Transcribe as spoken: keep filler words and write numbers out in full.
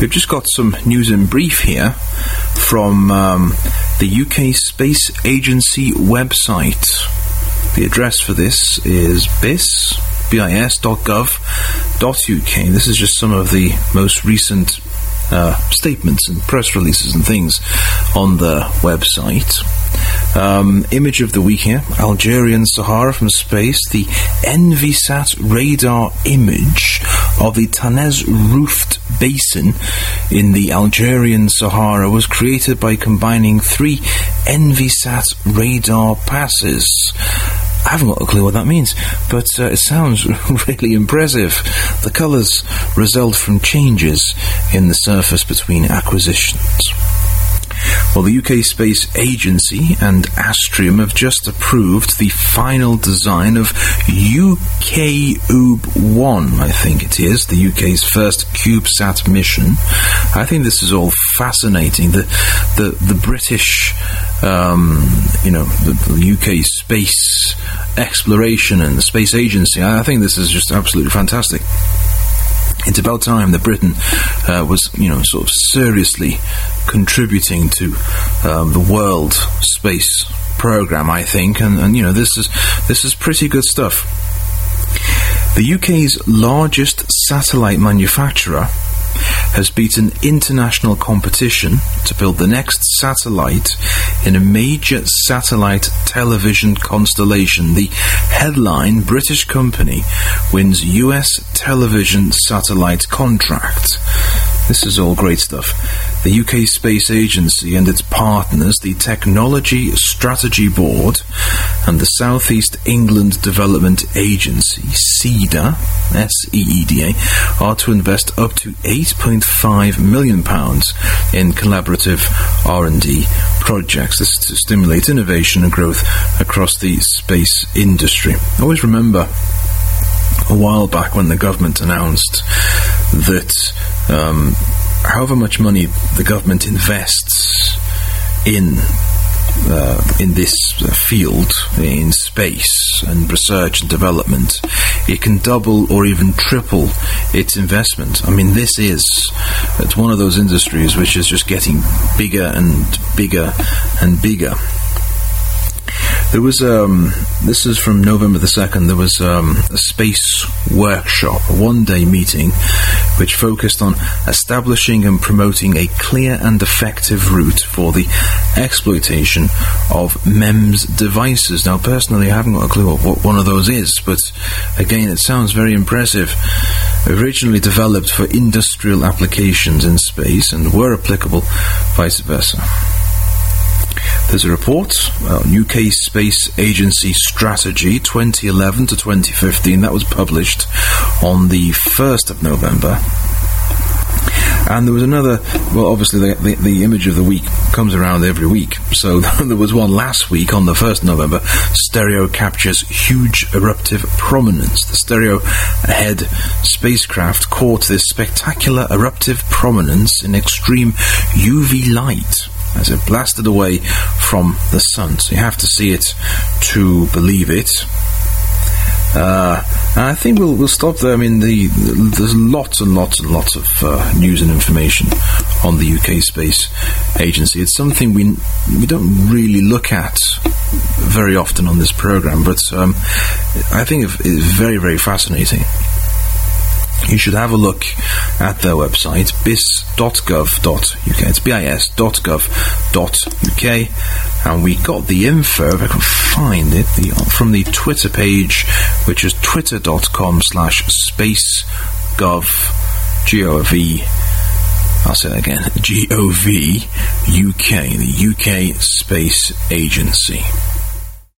We've just got some news in brief here from um, the U K Space Agency website. The address for this is bis, B I S dot gov dot U K. This is just some of the most recent uh, statements and press releases and things on the website. Um, image of the week here, Algerian Sahara from space. The Envisat radar image of the Tanez Roofed Basin in the Algerian Sahara was created by combining three Envisat radar passes. I haven't got a clue what that means, but uh, it sounds really impressive. The colours result from changes in the surface between acquisitions. Well, the U K Space Agency and Astrium have just approved the final design of U K U B one, I think it is, the U K's first CubeSat mission. I think this is all fascinating. The the, the British, um, you know, the, the U K space exploration and the Space Agency, I think this is just absolutely fantastic. It's about time that Britain uh, was, you know, sort of seriously contributing to um, the world space program, I think, and, and you know, this is this is pretty good stuff. The U K's largest satellite manufacturer has beaten international competition to build the next satellite in a major satellite television constellation. The headline British company wins U S television satellite contract. This is all great stuff. The U K Space Agency and its partners, the Technology Strategy Board and the South East England Development Agency, SEEDA, S E E D A, are to invest up to eight point five million pounds in collaborative R and D projects. This is to stimulate innovation and growth across the space industry. I always remember a while back when the government announced that um, however much money the government invests in uh, in this field, in space and research and development, it can double or even triple its investment. I mean, this is it's one of those industries which is just getting bigger and bigger and bigger. There was, um, this is from November the second, there was um, a space workshop, a one-day meeting, which focused on establishing and promoting a clear and effective route for the exploitation of M E M S devices. Now, personally, I haven't got a clue what one of those is, but again, it sounds very impressive. Originally developed for industrial applications in space and were applicable vice versa. There's a report on U K Space Agency Strategy twenty eleven to twenty fifteen that was published on the first of November. And there was another, well, obviously the, the, the image of the week comes around every week. So there was one last week on the first of November. Stereo captures huge eruptive prominence. The Stereo Ahead spacecraft caught this spectacular eruptive prominence in extreme U V light as it blasted away from the sun. So you have to see it to believe it. Uh, and I think we'll we'll stop there. I mean, the, the there's lots and lots and lots of uh, news and information on the U K Space Agency. It's something we we don't really look at very often on this program, but um, I think it's very very fascinating. You should have a look at their website, bis dot gov dot U K. It's B I S dot gov dot U K. And we got the info, if I can find it, the, from the Twitter page, which is twitter.com slash spacegov, G O V, I'll say that again, G O V U K, the U K Space Agency.